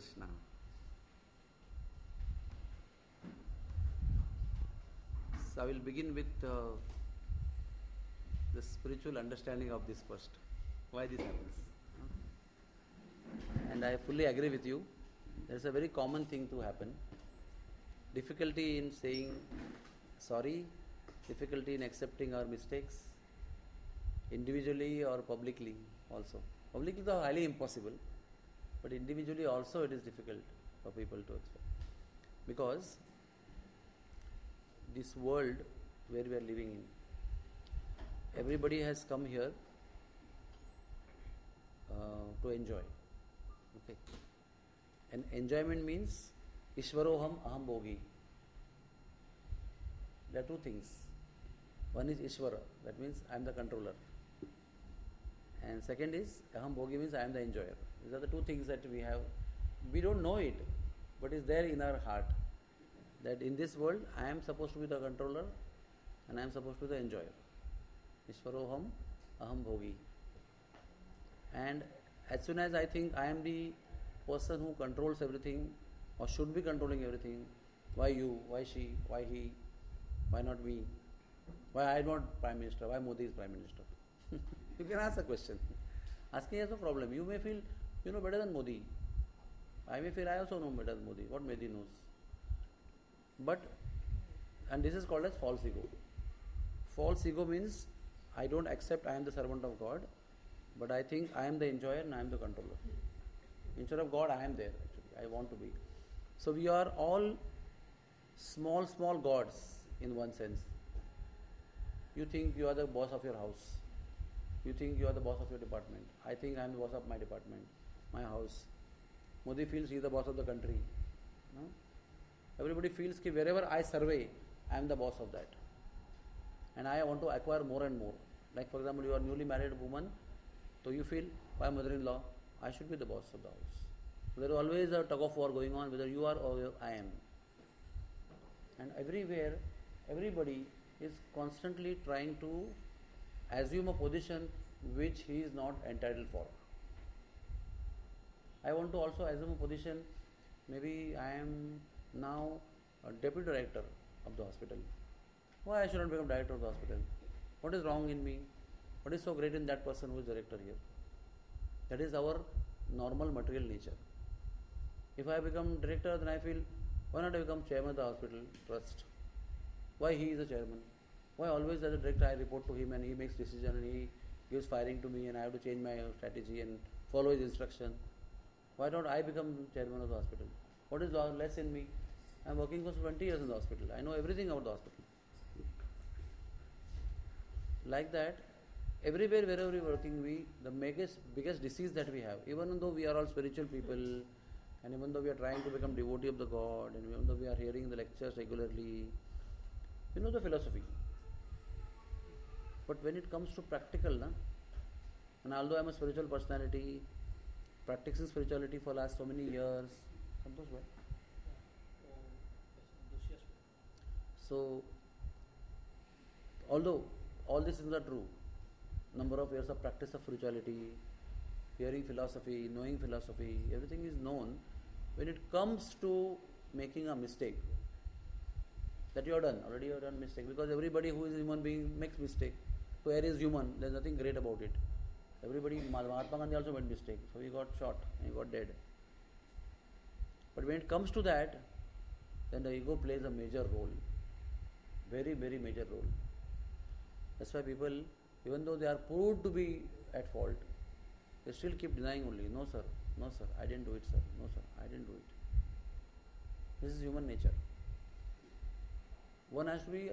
Krishna. So I will begin with the spiritual understanding of this first. Why this happens. And I fully agree with you. There is a very common thing to happen. Difficulty in saying sorry, difficulty in accepting our mistakes, individually or publicly also. Publicly though highly impossible, but individually also it is difficult for people to accept. Because this world where we are living in, everybody has come here to enjoy. Okay. And enjoyment means Ishvaroham Aham Bhogi. There are two things. One is Ishvara, that means I am the controller. And second is Aham Bhogi, means I am the enjoyer. These are the two things that we have. We don't know it, but it's there in our heart. That in this world I am supposed to be the controller and I am supposed to be the enjoyer. Ishvaroham Aham Bhogi. And as soon as I think I am the person who controls everything or should be controlling everything, why you, why she, why he, why not me, why I am not Prime Minister, why Modi is Prime Minister. You can ask a question. Asking has no problem. You may feel you know better than Modi. I may feel I also know better than Modi, what Modi knows. But, and this is called as false ego. False ego means I don't accept I am the servant of God, but I think I am the enjoyer and I am the controller. Instead of God, I am there actually. I want to be. So we are all small gods in one sense. You think you are the boss of your house. You think you are the boss of your department. I think I am the boss of my department, my house. Modi feels he is the boss of the country. No? Everybody feels that wherever I survey, I am the boss of that. And I want to acquire more and more. Like for example, you are a newly married woman, so you feel, my mother-in-law, I should be the boss of the house. So there is always a tug of war going on, whether you are or I am. And everywhere, everybody is constantly trying to assume a position which he is not entitled for. I want to also assume a position, maybe I am now a deputy director of the hospital. Why I should not become director of the hospital? What is wrong in me? What is so great in that person who is director here? That is our normal material nature. If I become director, then I feel, why not I become chairman of the hospital trust? Why he is the chairman? Why always as a director I report to him and he makes decision and he gives firing to me and I have to change my strategy and follow his instruction? Why don't I become chairman of the hospital? What is less in me? I am working for 20 years in the hospital. I know everything about the hospital. Like that, everywhere wherever we are working, the biggest disease that we have, even though we are all spiritual people, and even though we are trying to become devotee of the God, and even though we are hearing the lectures regularly, we know the philosophy. But when it comes to practical, and although I am a spiritual personality, practicing spirituality for last so many years, so although all these things are true, number of years of practice of spirituality, hearing philosophy, knowing philosophy, everything is known. When it comes to making a mistake, that you have done, already you have done mistake, because everybody who is a human being makes mistake. So air is human, there is nothing great about it. Everybody, Mahatma Gandhi also made mistake, so he got shot and he got dead. But when it comes to that, then the ego plays a major role, very major role. That's why people, even though they are proved to be at fault, they still keep denying only, no sir, I didn't do it sir, no sir, I didn't do it. This is human nature. One has to be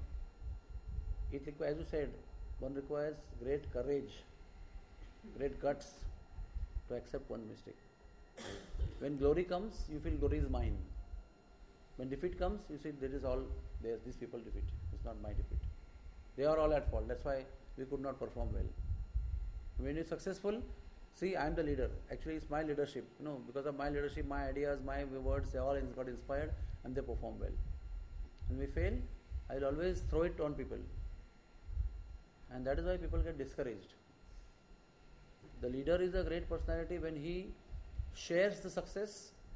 as you said, one requires great courage, great guts to accept one mistake. When glory comes, you feel glory is mine. When defeat comes, you see these people defeat, it's not my defeat. They are all at fault, that's why we could not perform well. When you are successful, see, I am the leader. Actually, it's my leadership. Because of my leadership, my ideas, my words, they all got inspired and they perform well. When we fail, I will always throw it on people. And that is why people get discouraged. The leader is a great personality when he shares the success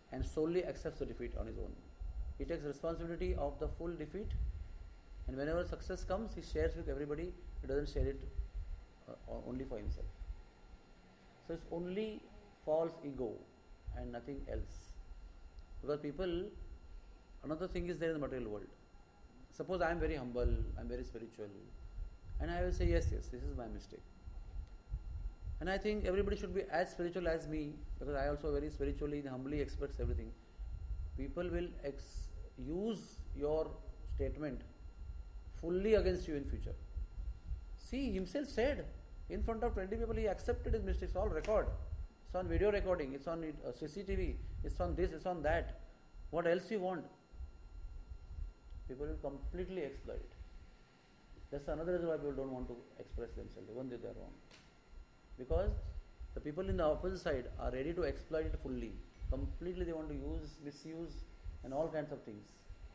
and solely accepts the defeat on his own. He takes responsibility of the full defeat, and whenever success comes, he shares with everybody. He doesn't share it only for himself. So it's only false ego and nothing else. Because people, another thing is there in the material world. Suppose I am very humble, I am very spiritual, and I will say, yes, this is my mistake. And I think everybody should be as spiritual as me, because I also very spiritually and humbly express everything. People will use your statement fully against you in future. See, he himself said in front of 20 people, he accepted his mistakes, all record. It's on video recording, it's on CCTV, it's on this, it's on that. What else you want? People will completely exploit it. That's another reason why people don't want to express themselves, even if they are wrong. Because the people in the opposite side are ready to exploit it fully. Completely they want to use, misuse and all kinds of things.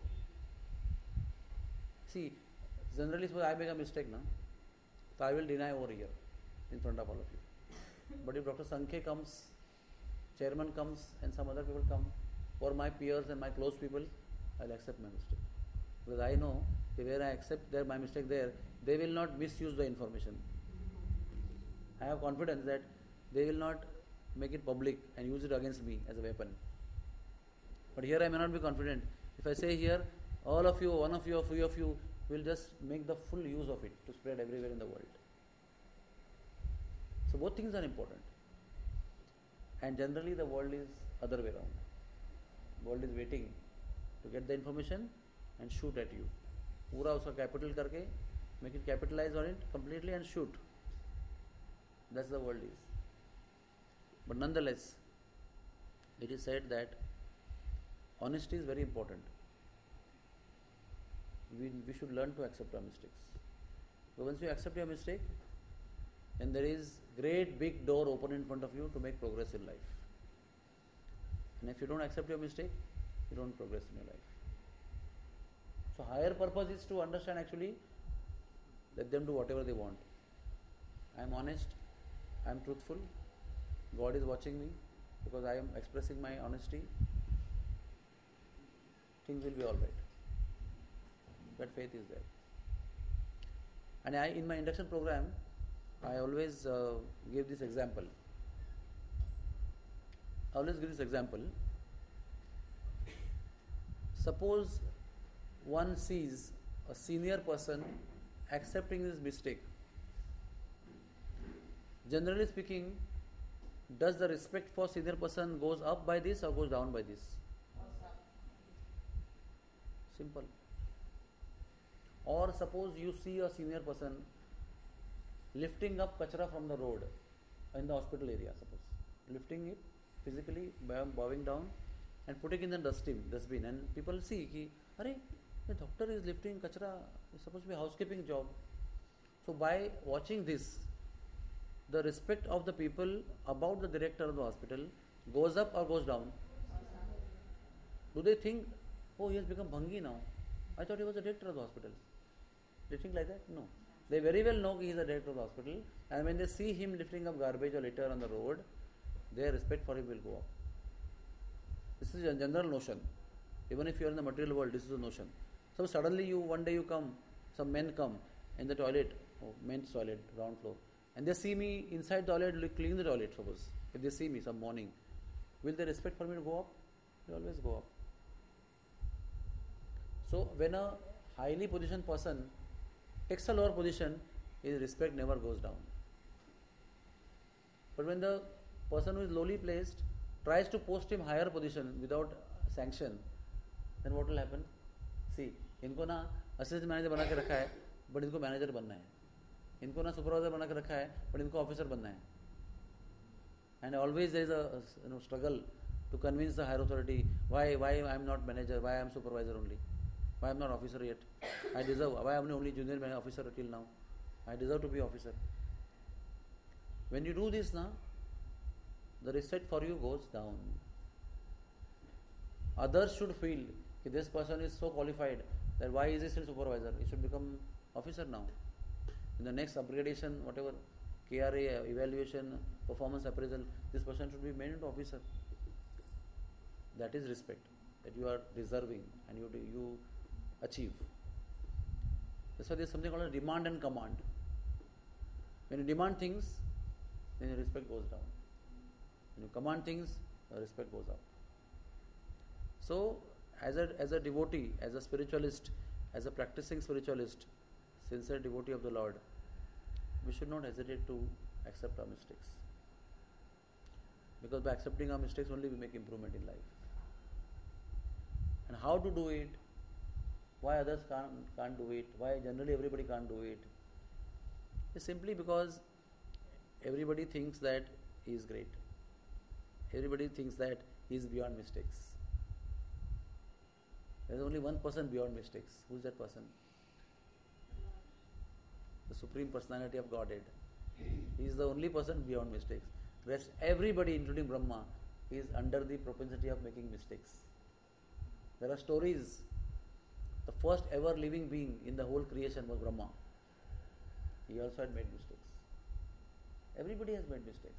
See, generally suppose I make a mistake now, so I will deny over here in front of all of you. But if Dr. Sankhe comes, chairman comes and some other people come, or my peers and my close people, I will accept my mistake. Because I know that where I accept my mistake there, they will not misuse the information. I have confidence that they will not make it public and use it against me as a weapon. But here I may not be confident. If I say here, all of you, one of you or few of you will just make the full use of it to spread everywhere in the world. So both things are important. And generally the world is other way around. The world is waiting to get the information and shoot at you. पूरा उसका capital करके, make it capitalize on it completely and shoot. That's the world is. But nonetheless, it is said that honesty is very important. We should learn to accept our mistakes. So once you accept your mistake, then there is great big door open in front of you to make progress in life. And if you don't accept your mistake, you don't progress in your life. So higher purpose is to understand actually, let them do whatever they want. I am honest, I am truthful, God is watching me because I am expressing my honesty. Things will be alright. That faith is there. And in my induction program, I always give this example. Suppose one sees a senior person accepting his mistake. Generally speaking, does the respect for senior person goes up by this or goes down by this? Simple. Or suppose you see a senior person lifting up kachra from the road in the hospital area, suppose. Lifting it physically, bowing down and putting in the dustbin, and people see ki, Arey, the doctor is lifting kachra, it's supposed to be a housekeeping job. So by watching this, the respect of the people about the director of the hospital goes up or goes down? Do they think, oh, he has become bhangi now? I thought he was the director of the hospital. They think like that? No. They very well know he is the director of the hospital, and when they see him lifting up garbage or litter on the road, their respect for him will go up. This is a general notion. Even if you are in the material world, this is a notion. So suddenly one day you come, some men come in the toilet, men's toilet, ground floor, and they see me inside the toilet, clean the toilet, suppose. If they see me some morning, will their respect for me go up? They always go up. So when a highly positioned person takes a lower position, his respect never goes down. But when the person who is lowly placed tries to post him higher position without sanction, then what will happen? See, इनको ना assistant manager बना के रखा है, but इनको manager बनना है. इनको ना supervisor बना के रखा है, but इनको officer बनना है. And always there is a struggle to convince the higher authority why I am not manager, why I am supervisor only, why I am not officer yet. I deserve. Why I am only junior officer till now? I deserve to be officer. When you do this now, the respect for you goes down. Others should feel that this person is so qualified that why is he still supervisor? He should become officer now. In the next upgradation, whatever, KRA, evaluation, performance appraisal, this person should be made into officer. That is respect, that you are deserving and you achieve. That's why there is something called a demand and command. When you demand things, then your respect goes down. When you command things, your respect goes up. So, as a devotee, as a spiritualist, as a practicing spiritualist, sincere devotee of the Lord, we should not hesitate to accept our mistakes. Because by accepting our mistakes only we make improvement in life. And how to do it? Why others can't do it? Why generally everybody can't do it? It's simply because everybody thinks that he is great. Everybody thinks that he is beyond mistakes. There is only one person beyond mistakes. Who is that person? The Supreme Personality of Godhead. He is the only person beyond mistakes. Rest everybody, including Brahma, is under the propensity of making mistakes. There are stories. The first ever living being in the whole creation was Brahma. He also had made mistakes. Everybody has made mistakes.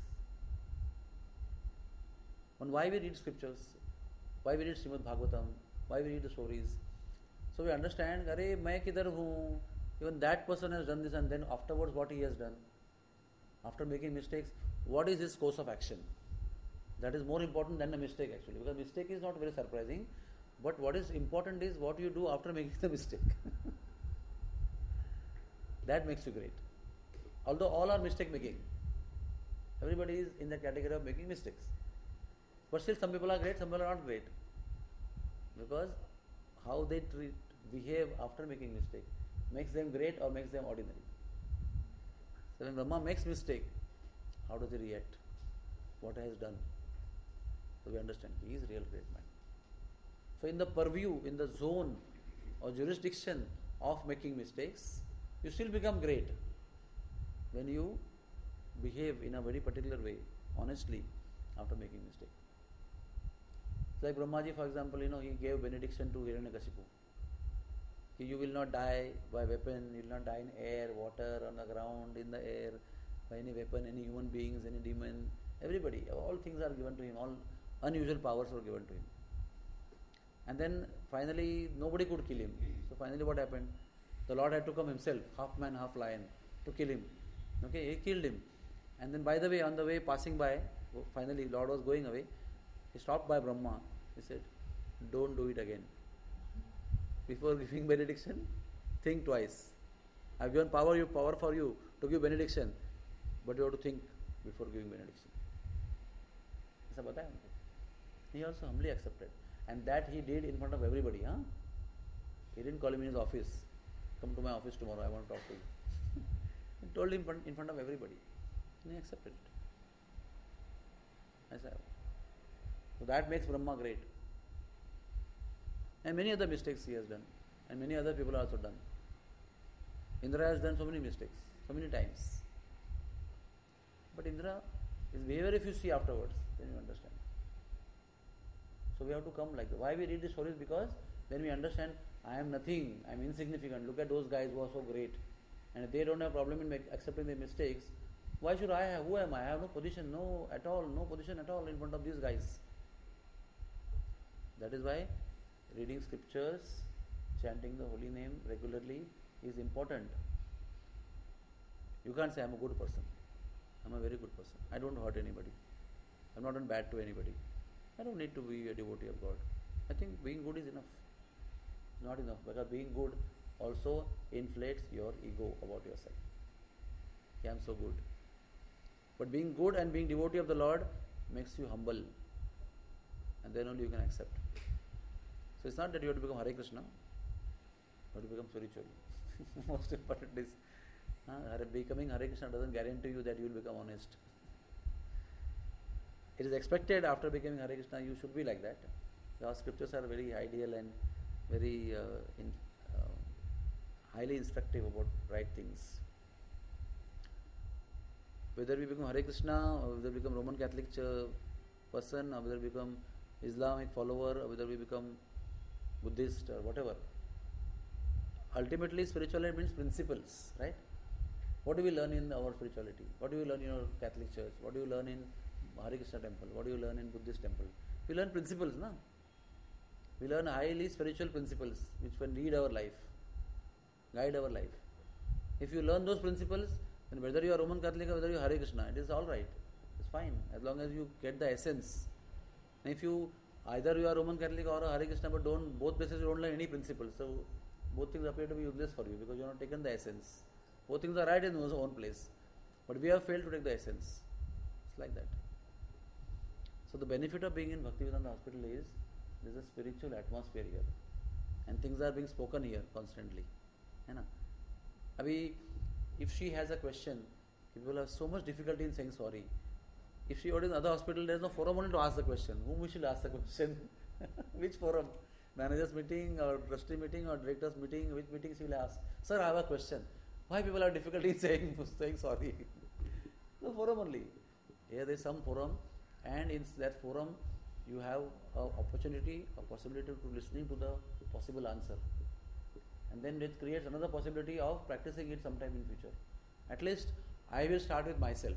On why we read scriptures, why we read Srimad Bhagavatam, why we read the stories. So we understand, Arey, main kidhar hoon? Even that person has done this, and then afterwards what he has done. After making mistakes, what is his course of action? That is more important than the mistake actually, because mistake is not very surprising, but what is important is what you do after making the mistake. That makes you great. Although all are mistake making. Everybody is in the category of making mistakes. But still some people are great, some people are not great. Because how they behave after making mistake makes them great or makes them ordinary. So when Brahma makes mistake, how does he react? What he has done? So we understand he is real great man. So in the purview, in the zone or jurisdiction of making mistakes, you still become great when you behave in a very particular way, honestly, after making mistake. Like Brahmaji, for example, he gave benediction to Hiranyakashipu. You will not die by weapon, you will not die in air, water, on the ground, in the air, by any weapon, any human beings, any demon, everybody. All things are given to him, all unusual powers were given to him. And then finally nobody could kill him. So finally what happened? The Lord had to come himself, half man, half lion, to kill him. Okay, he killed him. And then by the way, on the way passing by, finally Lord was going away, he stopped by Brahma. He said, don't do it again. Before giving benediction, think twice. I have given power for you to give benediction, but you have to think before giving benediction. ऐसा बताया उनको. He also humbly accepted, and that he did in front of everybody. He didn't call him in his office. Come to my office tomorrow. I want to talk to you. He told him in front of everybody, and he accepted it. So that makes Brahma great. And many other mistakes he has done, and many other people have also done. Indra has done so many mistakes, so many times. But Indra, his behavior, if you see afterwards, then you understand. So we have to come like that. Why we read the stories? Because then we understand, I am nothing, I am insignificant. Look at those guys who are so great. And if they don't have problem in accepting their mistakes, why should I have? Who am I? I have no position, no position at all in front of these guys. That is why reading scriptures, chanting the holy name regularly is important. You can't say I am a good person. I am a very good person. I don't hurt anybody. I am not done bad to anybody. I don't need to be a devotee of God. I think being good is enough. Not enough, because being good also inflates your ego about yourself. I am so good. But being good and being devotee of the Lord makes you humble, and then only you can accept. So it's not that you have to become Hare Krishna, you have to become spiritual. Most important is becoming Hare Krishna doesn't guarantee you that you will become honest. It is expected after becoming Hare Krishna you should be like that. Our scriptures are very ideal and very highly instructive about right things. Whether we become Hare Krishna, or whether we become Roman Catholic person, or whether we become Islamic follower, or whether we become Buddhist or whatever. Ultimately, spirituality means principles, right? What do we learn in our spirituality? What do you learn in your Catholic church? What do you learn in Hare Krishna temple? What do you learn in Buddhist temple? We learn principles, na? We learn highly spiritual principles which can lead our life, guide our life. If you learn those principles, then whether you are Roman Catholic or whether you are Hare Krishna, it is all right. It's fine as long as you get the essence. And if you either you are Roman Catholic or a Hare Krishna, but both places you don't learn any principles, so both things appear to be useless for you because you have not taken the essence. Both things are right in their own place, but we have failed to take the essence. It's like that. So the benefit of being in Bhaktivedanta Hospital is there is a spiritual atmosphere here, and things are being spoken here constantly. है ना? Abhi, if she has a question, people have so much difficulty in saying sorry. If she orders in other hospital, there is no forum only to ask the question. Whom we should ask the question? Which forum? Managers meeting or trustee meeting or directors meeting? Which meeting she will ask? Sir, I have a question. Why people have difficulty in saying sorry? No forum only. Here there is some forum, and in that forum you have an opportunity, a possibility to listening to the possible answer. And then it creates another possibility of practicing it sometime in future. At least I will start with myself.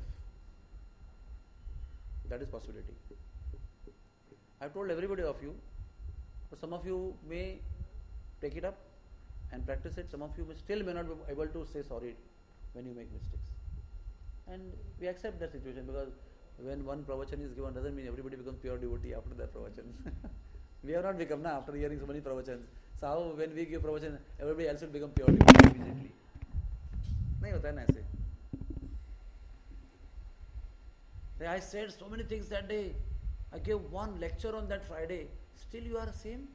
That is possibility. I have told everybody of you, but some of you may take it up and practice it. Some of you may not be able to say sorry when you make mistakes. And we accept that situation, because when one pravachan is given doesn't mean everybody becomes pure devotee after that pravachan. We have not become after hearing so many pravachans. So how when we give pravachan, everybody else will become pure devotee immediately? नहीं होता है ना ऐसे. I said so many things that day. I gave one lecture on that Friday. Still you are the same?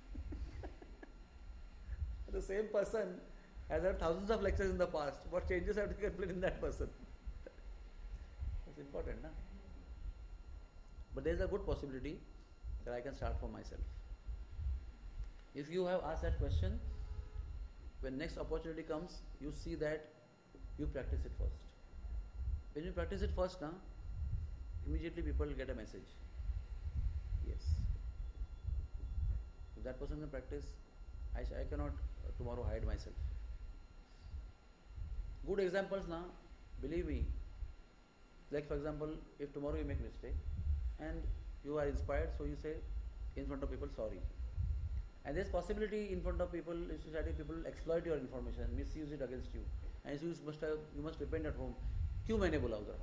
The same person has had thousands of lectures in the past. What changes have to take place in that person? That's important, na? But there is a good possibility that I can start for myself. If you have asked that question, when next opportunity comes, you see that you practice it first. When you practice it first, na, immediately people get a message. Yes. If that person can practice, I cannot tomorrow hide myself. Good examples now, believe me. Like for example, if tomorrow you make mistake and you are inspired, so you say in front of people sorry. And there's possibility in front of people, in society, people exploit your information, misuse it against you. And so you must repent at home. क्यों मैंने बोला उधर?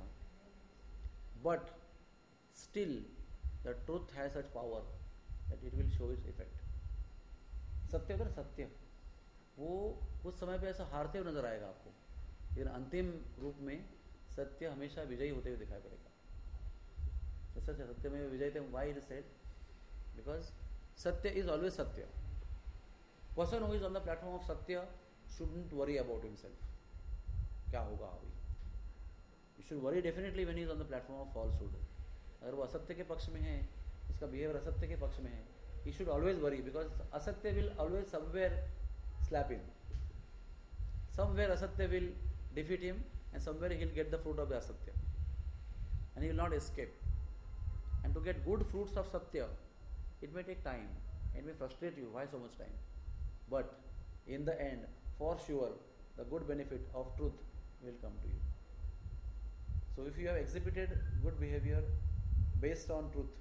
But still, the truth has such power that it will show its effect. सत्य होता है ना, सत्य, वो उस समय पे ऐसा हारते हुए नजर आएगा आपको, लेकिन अंतिम रूप में सत्य हमेशा विजयी होते हुए दिखाई पड़ेगा. सत्य में विजय थे. Why it is said? Because Satya is always Satya. Person who is on the platform of Satya shouldn't worry about himself. क्या होगा अभी? You should worry definitely when he is on the platform of falsehood. अगर वो असत्य के पक्ष में है, उसका behavior असत्य के पक्ष में है, he should always worry, because asatya will always somewhere slap him. Somewhere asatya will defeat him, and somewhere he will get the fruit of the asatya, and he will not escape. And to get good fruits of satya, it may take time. It may frustrate you. Why so much time? But in the end, for sure, the good benefit of truth will come to you. So if you have exhibited good behavior based on truth,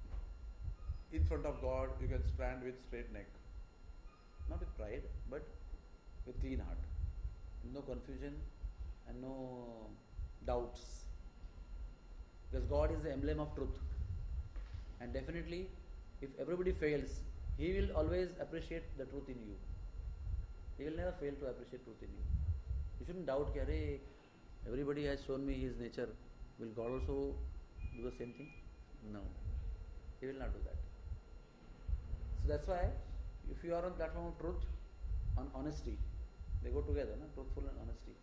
in front of God, you can stand with straight neck. Not with pride, but with clean heart. No confusion and no doubts. Because God is the emblem of truth. And definitely, if everybody fails, He will always appreciate the truth in you. He will never fail to appreciate truth in you. You shouldn't doubt, Kare, everybody has shown me His nature. Will God also do the same thing? No. He will not do that. So that's why, if you are on platform of truth, on honesty, they go together, no? Truthful and honesty.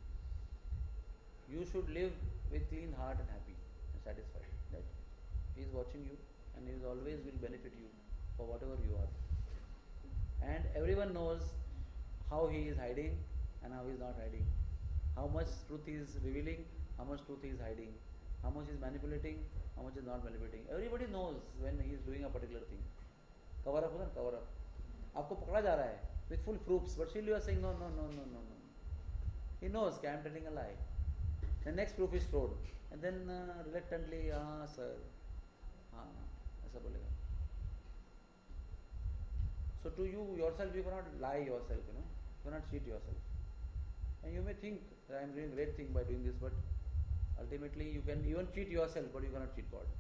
You should live with clean heart and happy and satisfied that He is watching you and He is always will benefit you for whatever you are. And everyone knows how He is hiding and how He is not hiding. How much truth He is revealing, how much truth He is hiding, how much He is manipulating, how much is not manipulating. Everybody knows when He is doing a particular thing. Cover up, cover up. आपको पकड़ा जा रहा है with full proofs, but still you are saying no. He knows I am telling a lie. The next proof is thrown, and then reluctantly, sir, ऐसा बोलेगा. So to you yourself, you cannot lie yourself, you cannot cheat yourself. And you may think that I am doing a great thing by doing this, but ultimately you can even cheat yourself, but you cannot cheat God.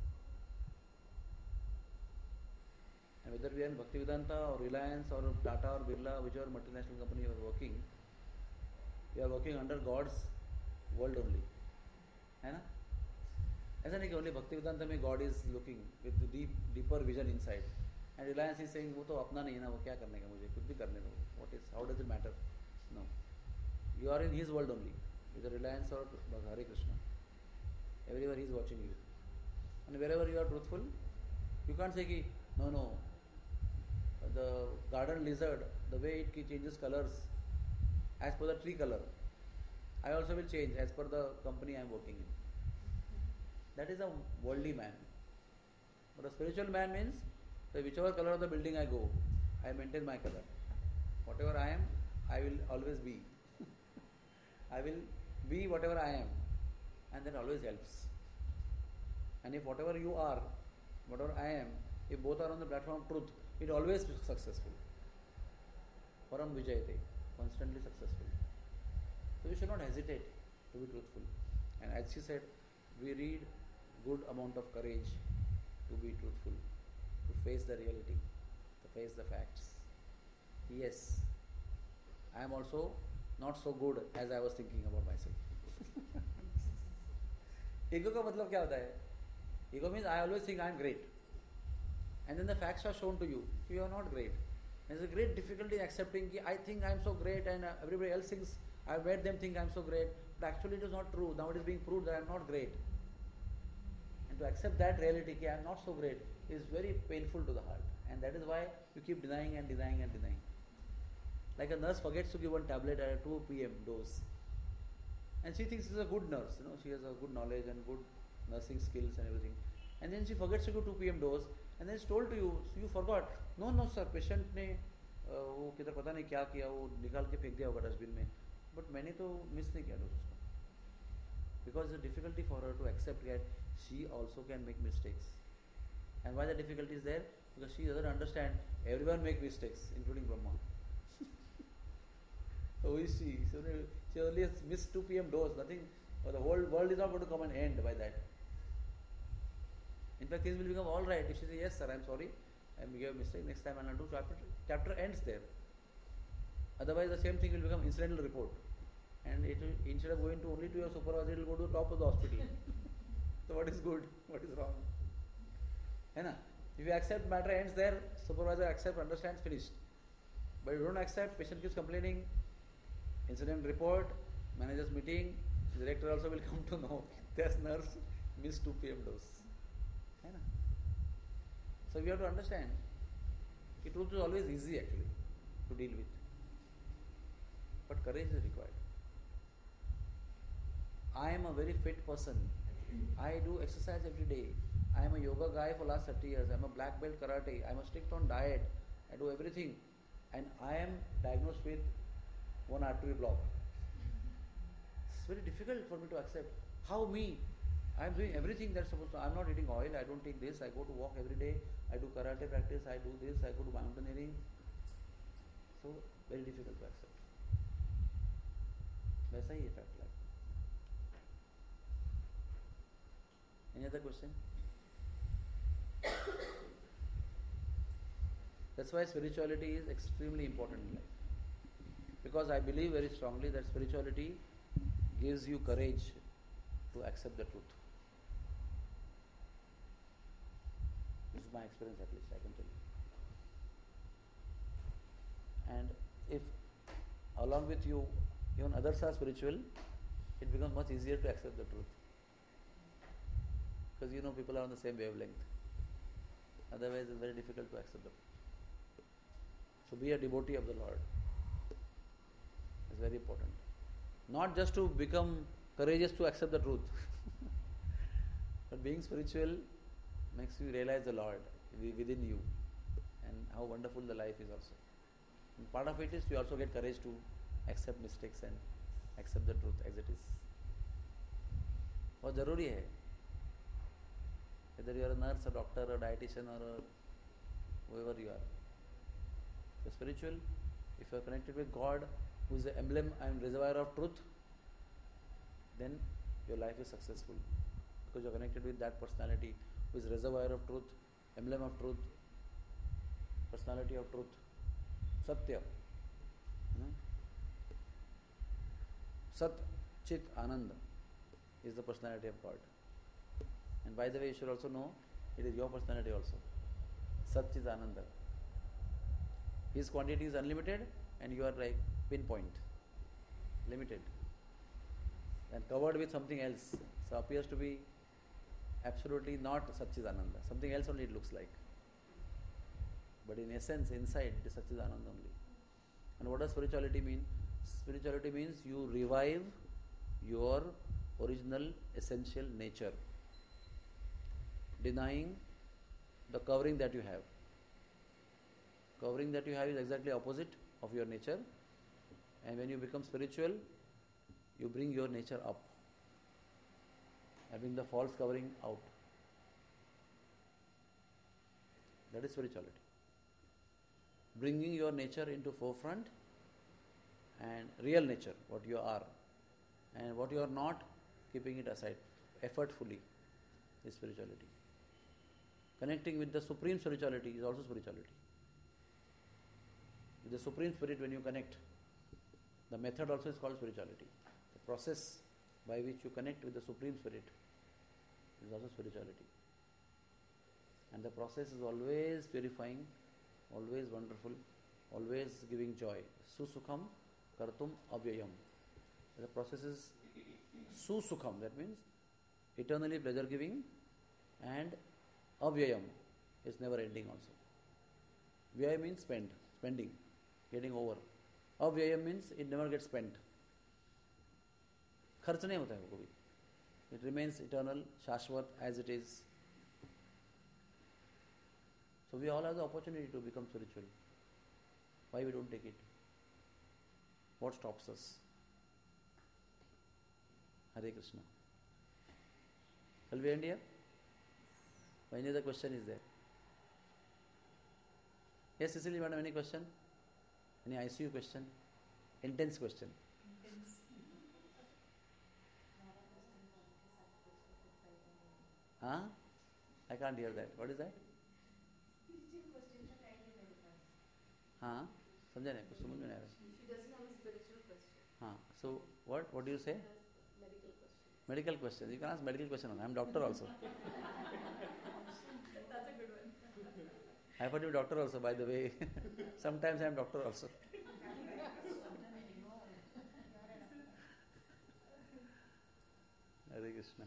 And whether we are in Bhaktivedanta or Reliance or Tata or Birla, whichever multinational company you are working, you are working under God's world only. है ना? ऐसा नहीं कि only Bhaktivedanta में God is looking with deeper vision inside. And Reliance is saying वो तो अपना नहीं है ना, वो क्या करने का मुझे, कुछ भी करने दो. What is? How does it matter? No. You are in His world only, whether Reliance or Hare Krishna. Everywhere He is watching you. And wherever you are truthful, you can't say कि no. The garden lizard, the way it changes colors as per the tree color, I also will change as per the company I am working in. That is a worldly man. But a spiritual man means that whichever color of the building I go, I maintain my color. Whatever I am, I will always be. I will be whatever I am, and that always helps. And if whatever you are, whatever I am, if both are on the platform of truth, it always is successful. Param Vijayate, constantly successful. So we should not hesitate to be truthful. And as she said, we need good amount of courage to be truthful, to face the reality, to face the facts. Yes, I am also not so good as I was thinking about myself. Ego का मतलब क्या होता है? Ego means I always think I am great. And then the facts are shown to you. You are not great. There's a great difficulty in accepting that I think I am so great and everybody else thinks, I have made them think I am so great. But actually it is not true. Now it is being proved that I am not great. And to accept that reality, that I am not so great, is very painful to the heart. And that is why you keep denying and denying and denying. Like a nurse forgets to give one tablet at a 2 p.m. dose. And she thinks she is a good nurse. She has a good knowledge and good nursing skills and everything. And then she forgets to give 2 p.m. dose. And then it's told to you, so you forgot. No sir, patient ने वो किधर पता नहीं क्या किया, वो निकाल के फेंक दिया होगा डस्टबिन में. But मैंने तो मिस नहीं किया डोज उसको. Because the difficulty for her to accept that she also can make mistakes. And why the difficulty is there? Because she doesn't understand everyone make mistakes, including Brahma. Who is she? So she only has missed 2 p.m. dose, nothing. The whole world is not going to come and end by that. In fact, things will become all right. If she says, yes sir, I am sorry, I made a mistake, next time I will not do. Chapter ends there. Otherwise the same thing will become incidental report. And it will, instead of going to only to your supervisor, it will go to the top of the hospital. So what is good? What is wrong? If you accept, matter ends there, supervisor accepts, understands, finished. But you don't accept, patient keeps complaining, incident report, manager's meeting, director also will come to know this nurse missed 2 p.m. dose. So we have to understand, truth is always easy actually to deal with. But courage is required. I am a very fit person. I do exercise every day. I am a yoga guy for last 30 years. I am a black belt karate. I am strict on diet. I do everything. And I am diagnosed with one artery block. It's very difficult for me to accept. How me? I am doing everything that's supposed to. I am not eating oil. I don't take this. I go to walk every day. I do karate practice. I do this. I go to mountaineering. So very difficult to accept. वैसा ही effect like. Any other question? That's why spirituality is extremely important in life. Because I believe very strongly that spirituality gives you courage to accept the truth. This is my experience at least, I can tell you. And if along with you, even others are spiritual, it becomes much easier to accept the truth. Because people are on the same wavelength. Otherwise it's very difficult to accept the truth. So be a devotee of the Lord. It's very important. Not just to become courageous to accept the truth. But being spiritual makes you realize the Lord within you and how wonderful the life is also. And part of it is you also get courage to accept mistakes and accept the truth as it is. बहुत ज़रूरी है. Whether you are a nurse, a doctor, a dietitian or whoever you are. you're spiritual, if you're connected with God, who is the emblem and reservoir of truth, then your life is successful. Because you're connected with that personality who is reservoir of truth, emblem of truth, personality of truth, Satya. Sat, Chit, Ananda is the personality of God. And by the way, you should also know, it is your personality also. Sat, Chit, Ananda. His quantity is unlimited and you are like pinpoint, limited. And covered with something else. So appears to be absolutely not Satchidananda. Something else only it looks like. But in essence, inside, it is Satchidananda only. And what does spirituality mean? Spirituality means you revive your original essential nature, denying the covering that you have. Covering that you have is exactly opposite of your nature. And when you become spiritual, you bring your nature up, having the false covering out. That is spirituality. Bringing your nature into forefront and real nature, what you are, and what you are not, keeping it aside effortfully, is spirituality. Connecting with the supreme spirituality is also spirituality. With the supreme spirit, when you connect, the method also is called spirituality. The process by which you connect with the supreme spirit is also spirituality. And the process is always purifying, always wonderful, always giving joy. Susukham kartum avyayam. The process is susukham, that means eternally pleasure giving, and avyayam is never ending also. Vyaya means spending, getting over. Avyayam means it never gets spent. खर्च नहीं होता है वो कभी. It remains eternal, shashvat, as it is. So we all have the opportunity to become spiritual. Why we don't take it? What stops us? Hare Krishna. Shall we end here? Any other question is there? Yes, Cecily, madam, any question? Any ICU question? Intense question. Huh? I can't hear that. What is that? हाँ, समझा नहीं, कुछ समझ में नहीं आ रहा. She doesn't have a spiritual question. हाँ, so what do you say? Medical question. Medical question. You can ask medical question. I am doctor also. That's a good one. I have to be doctor also, by the way. Sometimes I am doctor also. Hare Krishna.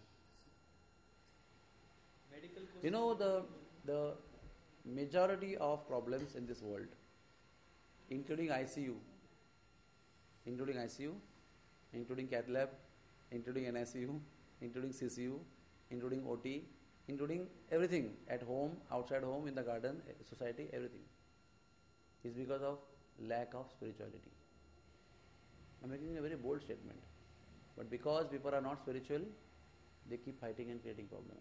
You know, the majority of problems in this world, including ICU, including cath lab, including NICU, including CCU, including OT, including everything at home, outside home, in the garden, society, everything, is because of lack of spirituality. I am making a very bold statement. But because people are not spiritual, they keep fighting and creating problems.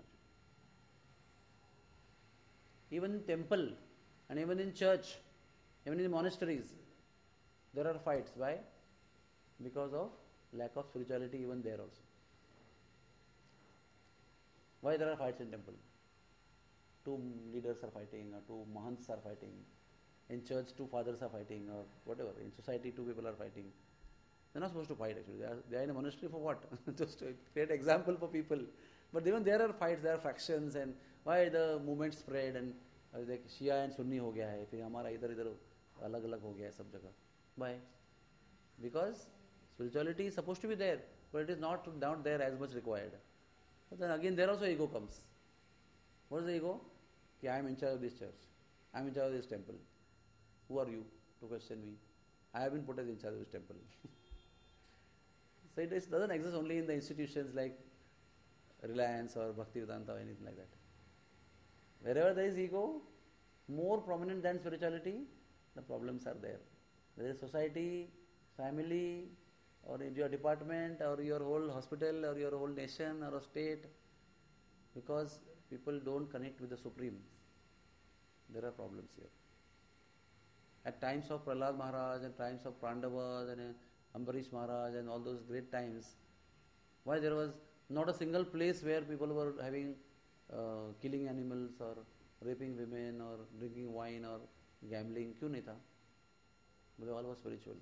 Even in temple and even in church, even in monasteries, there are fights. Why? Because of lack of spirituality even there also. Why there are fights in temple? Two leaders are fighting, or two mahants are fighting. In church, two fathers are fighting, or whatever. In society, two people are fighting. They're not supposed to fight actually. They are in a monastery for what? Just to create example for people. But even there are fights, there are factions, and why the movement spread, and like Shia and Sunni हो गया है, फिर हमारा इधर अलग-अलग हो गया है सब जगह. Why? Because spirituality is supposed to be there, but it is not there as much required. But then again there also ego comes. What is the ego? कि I am in charge of this church, I am in charge of this temple. Who are you to question me? I have been put as in charge of this temple. So it doesn't exist only in the institutions like Reliance or Bhaktivedanta or anything like that. Wherever there is ego, more prominent than spirituality, the problems are there. Whether it's society, family, or in your department, or your whole hospital, or your whole nation, or a state, because people don't connect with the Supreme, there are problems here. at times of Prahlad Maharaj and times of Pandavas and Ambarish Maharaj and all those great times, why there was not a single place where people were having killing animals or raping women or drinking wine or gambling? क्यों नहीं था? They all were spiritual.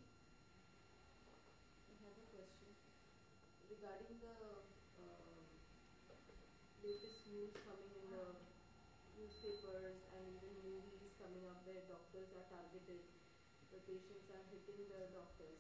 I have a question regarding the latest news coming in the newspapers and even movies coming up where doctors are targeted, the patients are hitting the doctors.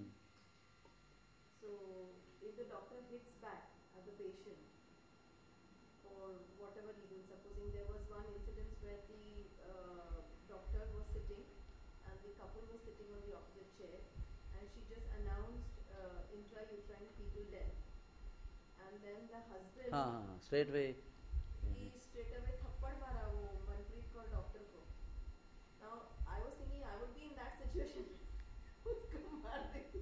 So, if the doctor hits back at the patient for whatever reason, supposing there was one incident where the doctor was sitting and the couple was sitting on the opposite chair and she just announced intrauterine fetal death, and then the husband Straight away. he straight away थप्पड़ मारा वो Manpreet Kaur doctor को. Now I was thinking I would be in that situation. उसको मार देती.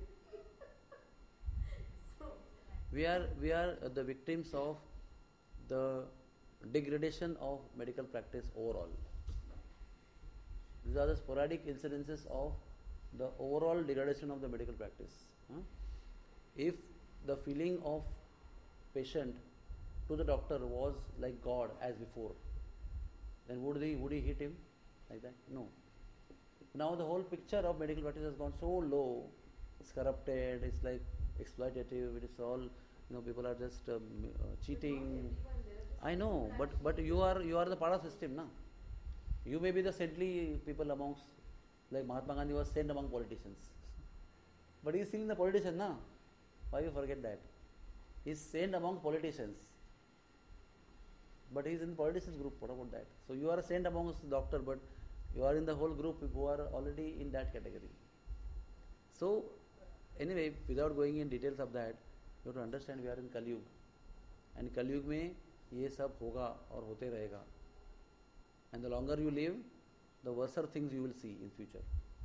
So We are the victims of the degradation of medical practice overall. These are the sporadic incidences of the overall degradation of the medical practice. If the feeling of patient to the doctor was like God as before, then would he hit him like that? No. Now the whole picture of medical practice has gone so low. It's corrupted. It's like exploitative. It is all, people are just cheating. I know, but you are the part of system, na. You may be the saintly people amongst, like Mahatma Gandhi was saint among politicians, but he is still in the politician, na. Why you forget that? He is saint among politicians, but he is in the politicians group. What about that? So you are a saint amongst doctor, but you are in the whole group who are already in that category. So anyway, without going in details of that, you have to understand we are in Kali Yuga, and Kali Yuga में ये सब होगा और होते रहेगा. And the longer you live, the worser things you will see in future.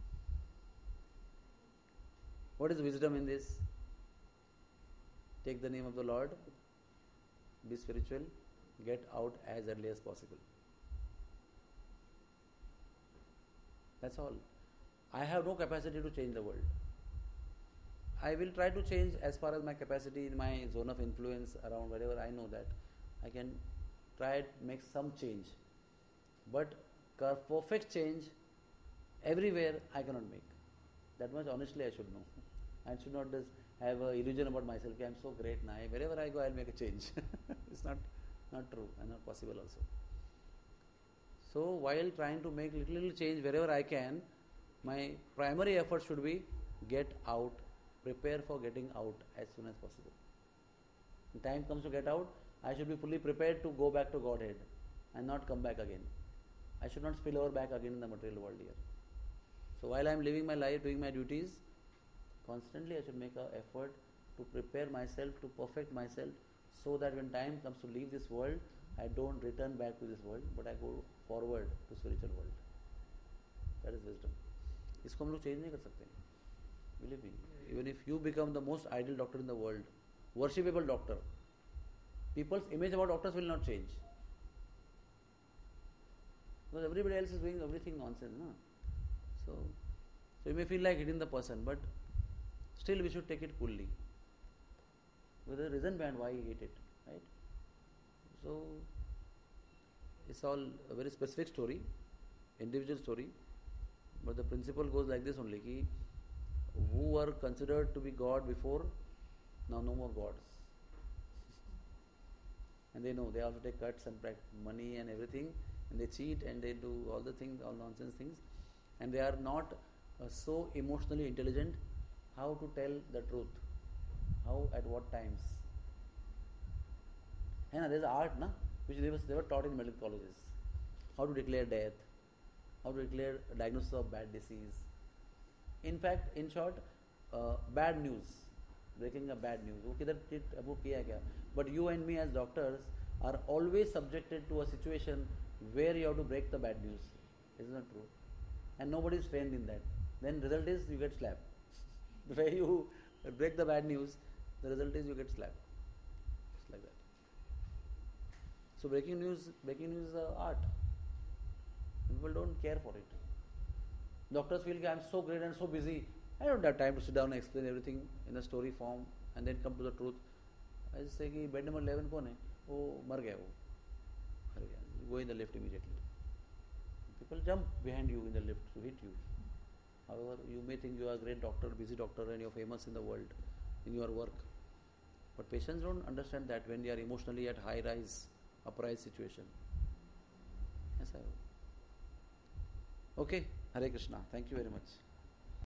What is wisdom in this? Take the name of the Lord, be spiritual, get out as early as possible. That's all. I have no capacity to change the world. I will try to change as far as my capacity in my zone of influence around wherever I know that I can try to make some change. But perfect change everywhere I cannot make. That much honestly I should know. I should not just have an illusion about myself. I am so great now. Wherever I go, I will make a change. It's not true and not possible also. So while trying to make little change wherever I can, my primary effort should be get out, prepare for getting out as soon as possible. When time comes to get out, I should be fully prepared to go back to Godhead and not come back again. I should not spill over back again in the material world here. So while I am living my life, doing my duties, constantly I should make an effort to prepare myself, to perfect myself, so that when time comes to leave this world, I don't return back to this world, but I go forward to spiritual world. That is wisdom. इसको हम लोग change नहीं कर सकते. Believe me, even if you become the most ideal doctor in the world, worshipable doctor, people's image about doctors will not change. Because everybody else is doing everything nonsense, no? So you may feel like hitting the person, but still we should take it coolly. With a reason behind why he hit it, right? So it's all a very specific story, individual story, but the principle goes like this only: ki who were considered to be God before, now no more gods. And they know, they also take cuts and money and everything, and they cheat and they do all the things, all nonsense things, and they are not so emotionally intelligent how to tell the truth, how, at what times. And there's art, na, which they were taught in medical colleges. How to declare death, how to declare a diagnosis of bad disease. In fact, in short, bad news, breaking a bad news. वो किधर वो किया क्या? But you and me as doctors are always subjected to a situation where you have to break the bad news. Isn't that true? And nobody is trained in that. Then result is you get slapped. The way you break the bad news, the result is you get slapped. Just like that. So breaking news is art. People don't care for it. Doctors feel that I'm so great and so busy. I don't have time to sit down and explain everything in a story form and then come to the truth. I just say कि bed number 11 कौन है? वो मर गया वो. मर गया. You go in the lift immediately. People jump behind you in the lift to hit you. However, you may think you are a great doctor, busy doctor, and you're famous in the world in your work. But patients don't understand that when they are emotionally at high rise, uprise situation. Yes, I will. Okay, Hare Krishna. Thank you very much.